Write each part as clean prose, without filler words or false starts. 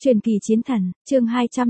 Truyền kỳ chiến thần, chương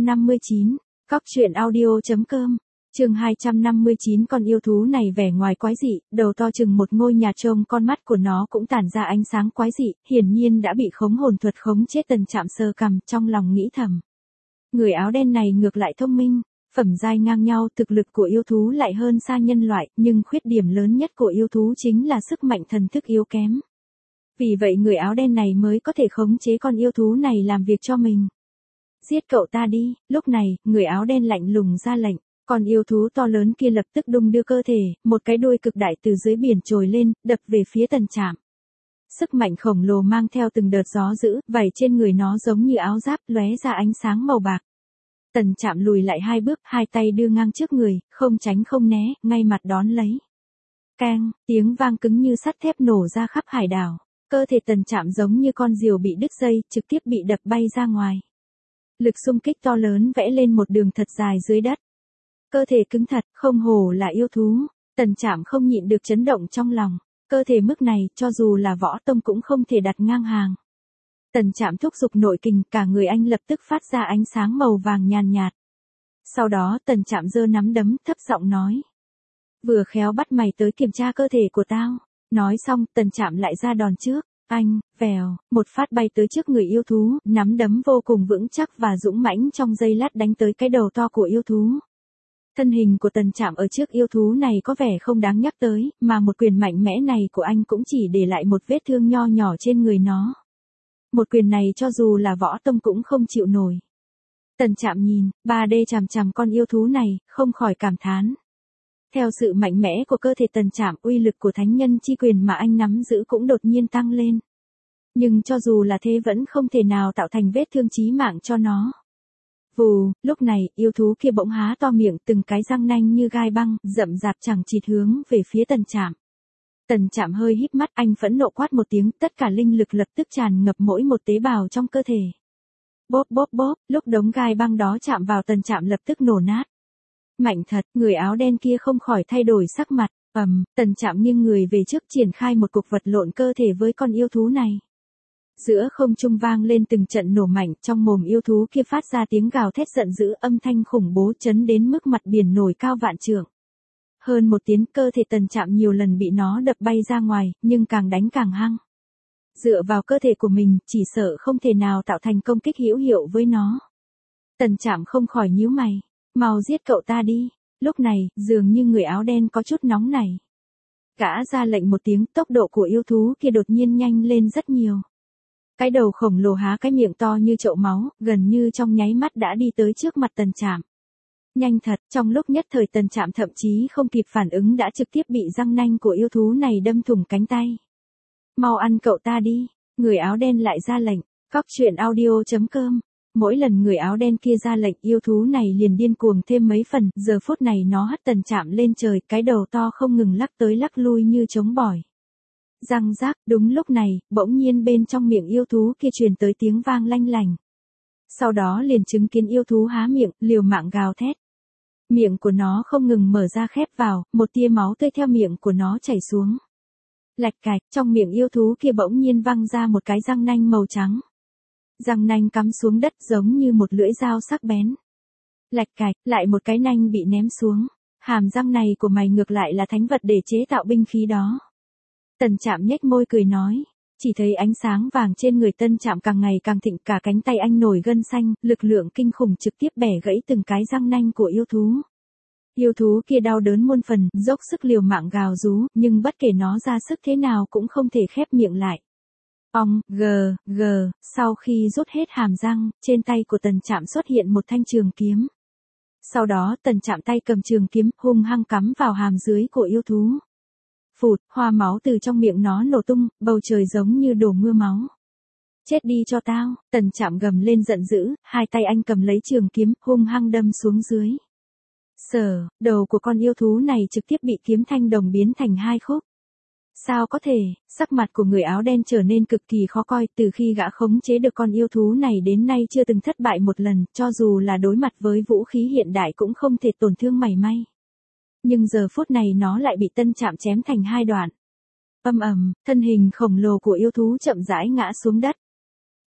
259, Cóc truyện audio.com, chương 259. Con yêu thú này vẻ ngoài quái dị, đầu to chừng một ngôi nhà trông, con mắt của nó cũng tản ra ánh sáng quái dị, hiển nhiên đã bị khống hồn thuật khống chết. Tần Trạm sờ cằm, trong lòng nghĩ thầm. Người áo đen này ngược lại thông minh, phẩm giai ngang nhau, thực lực của yêu thú lại hơn xa nhân loại, nhưng khuyết điểm lớn nhất của yêu thú chính là sức mạnh thần thức yếu kém. Vì vậy người áo đen này mới có thể khống chế con yêu thú này làm việc cho mình. Giết cậu ta đi. Lúc này, người áo đen lạnh lùng ra lệnh. Con yêu thú to lớn kia lập tức đung đưa cơ thể, một cái đuôi cực đại từ dưới biển trồi lên, đập về phía Tần Trạm. Sức mạnh khổng lồ mang theo từng đợt gió dữ, vảy trên người nó giống như áo giáp, lóe ra ánh sáng màu bạc. Tần Trạm lùi lại hai bước, hai tay đưa ngang trước người, không tránh không né, ngay mặt đón lấy. Keng, tiếng vang cứng như sắt thép nổ ra khắp hải đảo. Cơ thể Tần Trạm giống như con diều bị đứt dây, trực tiếp bị đập bay ra ngoài. Lực xung kích to lớn vẽ lên một đường thật dài dưới đất. Cơ thể cứng thật, không hổ là yêu thú. Tần Trạm không nhịn được chấn động trong lòng. Cơ thể mức này, cho dù là võ tông cũng không thể đặt ngang hàng. Tần Trạm thúc giục nội kình, cả người anh lập tức phát ra ánh sáng màu vàng nhàn nhạt. Sau đó Tần Trạm giơ nắm đấm, thấp giọng nói. Vừa khéo bắt mày tới kiểm tra cơ thể của tao. Nói xong, Tần Trạm lại ra đòn trước. Anh, vèo, một phát bay tới trước người yêu thú, nắm đấm vô cùng vững chắc và dũng mãnh, trong giây lát đánh tới cái đầu to của yêu thú. Thân hình của Tần Trạm ở trước yêu thú này có vẻ không đáng nhắc tới, mà một quyền mạnh mẽ này của anh cũng chỉ để lại một vết thương nho nhỏ trên người nó. Một quyền này cho dù là võ tông cũng không chịu nổi. Tần Trạm nhìn, 3D chằm chằm con yêu thú này, không khỏi cảm thán. Theo sự mạnh mẽ của cơ thể Tần Trạm, uy lực của thánh nhân chi quyền mà anh nắm giữ cũng đột nhiên tăng lên. Nhưng cho dù là thế vẫn không thể nào tạo thành vết thương chí mạng cho nó. Vù, lúc này, yêu thú kia bỗng há to miệng, từng cái răng nanh như gai băng, rậm rạp chẳng chịt hướng về phía Tần Trạm. Tần Trạm hơi híp mắt, anh phẫn nộ quát một tiếng, tất cả linh lực lập tức tràn ngập mỗi một tế bào trong cơ thể. Bốp bốp bốp, lúc đống gai băng đó chạm vào Tần Trạm lập tức nổ nát. Mạnh thật, người áo đen kia không khỏi thay đổi sắc mặt. Tần Trạm nghiêng người về trước, triển khai một cuộc vật lộn cơ thể với con yêu thú này. Giữa không trung vang lên từng trận nổ mạnh, trong mồm yêu thú kia phát ra tiếng gào thét giận dữ, âm thanh khủng bố chấn đến mức mặt biển nổi cao vạn trượng. Hơn một tiếng, cơ thể Tần Trạm nhiều lần bị nó đập bay ra ngoài, nhưng càng đánh càng hăng. Dựa vào cơ thể của mình, chỉ sợ không thể nào tạo thành công kích hữu hiệu với nó. Tần Trạm không khỏi nhíu mày. Mau giết cậu ta đi. Lúc này, dường như người áo đen có chút nóng nảy. Gã ra lệnh một tiếng, tốc độ của yêu thú kia đột nhiên nhanh lên rất nhiều. Cái đầu khổng lồ há cái miệng to như chậu máu, gần như trong nháy mắt đã đi tới trước mặt Tần Trạm. Nhanh thật, trong lúc nhất thời Tần Trạm thậm chí không kịp phản ứng đã trực tiếp bị răng nanh của yêu thú này đâm thủng cánh tay. Mau ăn cậu ta đi. Người áo đen lại ra lệnh. Cóc truyện audio.com. Mỗi lần người áo đen kia ra lệnh, yêu thú này liền điên cuồng thêm mấy phần, giờ phút này nó hất Tần Trạm lên trời, cái đầu to không ngừng lắc tới lắc lui như trống bỏi. Răng rác, đúng lúc này, bỗng nhiên bên trong miệng yêu thú kia truyền tới tiếng vang lanh lành. Sau đó liền chứng kiến yêu thú há miệng, liều mạng gào thét. Miệng của nó không ngừng mở ra khép vào, một tia máu tươi theo miệng của nó chảy xuống. Lạch cạch, trong miệng yêu thú kia bỗng nhiên văng ra một cái răng nanh màu trắng. Răng nanh cắm xuống đất giống như một lưỡi dao sắc bén. Lạch cạch, lại một cái nanh bị ném xuống. Hàm răng này của mày ngược lại là thánh vật để chế tạo binh khí đó. Tần Trạm nhếch môi cười nói. Chỉ thấy ánh sáng vàng trên người Tần Trạm càng ngày càng thịnh, cả cánh tay anh nổi gân xanh, lực lượng kinh khủng trực tiếp bẻ gãy từng cái răng nanh của yêu thú. Yêu thú kia đau đớn muôn phần, dốc sức liều mạng gào rú, nhưng bất kể nó ra sức thế nào cũng không thể khép miệng lại. Sau khi rút hết hàm răng, trên tay của Tần Trạm xuất hiện một thanh trường kiếm. Sau đó Tần Trạm tay cầm trường kiếm, hung hăng cắm vào hàm dưới của yêu thú. Phụt, hoa máu từ trong miệng nó nổ tung, bầu trời giống như đổ mưa máu. Chết đi cho tao. Tần Trạm gầm lên giận dữ, hai tay anh cầm lấy trường kiếm, hung hăng đâm xuống dưới. Đầu của con yêu thú này trực tiếp bị kiếm thanh đồng biến thành hai khúc. Sao có thể? Sắc mặt của người áo đen trở nên cực kỳ khó coi, từ khi gã khống chế được con yêu thú này đến nay chưa từng thất bại một lần, cho dù là đối mặt với vũ khí hiện đại cũng không thể tổn thương mảy may. Nhưng giờ phút này nó lại bị Tần Trạm chém thành hai đoạn. Thân hình khổng lồ của yêu thú chậm rãi ngã xuống đất.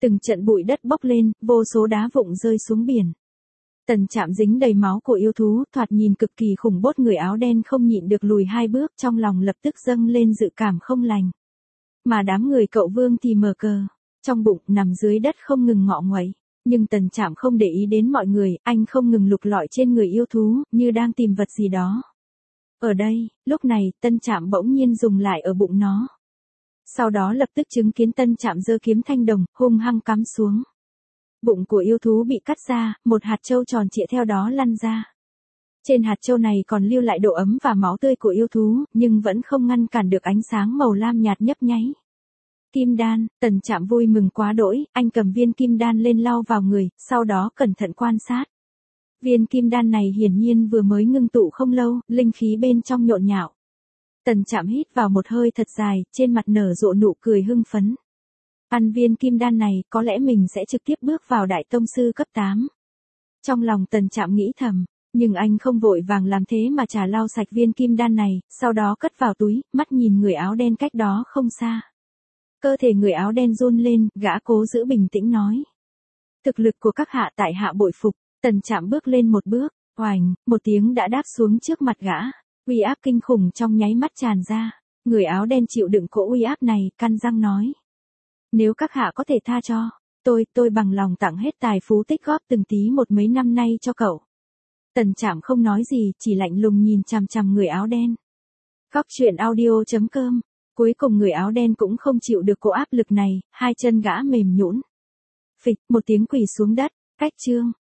Từng trận bụi đất bốc lên, vô số đá vụn rơi xuống biển. Tần Trạm dính đầy máu của yêu thú, thoạt nhìn cực kỳ khủng bố, người áo đen không nhịn được lùi 2 bước, trong lòng lập tức dâng lên dự cảm không lành. Mà đám người cậu Vương thì mờ cờ, trong bụng nằm dưới đất không ngừng ngọ nguậy. Nhưng Tần Trạm không để ý đến mọi người, anh không ngừng lục lọi trên người yêu thú, như đang tìm vật gì đó. Ở đây, lúc này, Tân Trạm bỗng nhiên dùng lại ở bụng nó. Sau đó lập tức chứng kiến Tân Trạm giơ kiếm thanh đồng, hung hăng cắm xuống. Bụng của yêu thú bị cắt ra, một hạt châu tròn trịa theo đó lăn ra. Trên hạt châu này còn lưu lại độ ấm và máu tươi của yêu thú, nhưng vẫn không ngăn cản được ánh sáng màu lam nhạt nhấp nháy. Kim đan, Tần Trạm vui mừng quá đỗi, anh cầm viên kim đan lên lau vào người, sau đó cẩn thận quan sát. Viên kim đan này hiển nhiên vừa mới ngưng tụ không lâu, linh khí bên trong nhộn nhạo. Tần Trạm hít vào một hơi thật dài, trên mặt nở rộ nụ cười hưng phấn. Ăn viên kim đan này, có lẽ mình sẽ trực tiếp bước vào đại tông sư cấp 8. Trong lòng Tần Trạm nghĩ thầm, nhưng anh không vội vàng làm thế mà trà lau sạch viên kim đan này, sau đó cất vào túi, mắt nhìn người áo đen cách đó không xa. Cơ thể người áo đen run lên, gã cố giữ bình tĩnh nói. Thực lực của các hạ tại hạ bội phục. Tần Trạm bước lên một bước, oành, một tiếng đã đáp xuống trước mặt gã. Uy áp kinh khủng trong nháy mắt tràn ra. Người áo đen chịu đựng cỗ uy áp này, căn răng nói. Nếu các hạ có thể tha cho, tôi bằng lòng tặng hết tài phú tích góp từng tí một mấy năm nay cho cậu. Tần Trạm không nói gì, chỉ lạnh lùng nhìn chằm chằm người áo đen. Góc truyện audio.com. Cuối cùng người áo đen cũng không chịu được cỗ áp lực này, hai chân gã mềm nhũn. Phịch, một tiếng quỳ xuống đất, cách chương.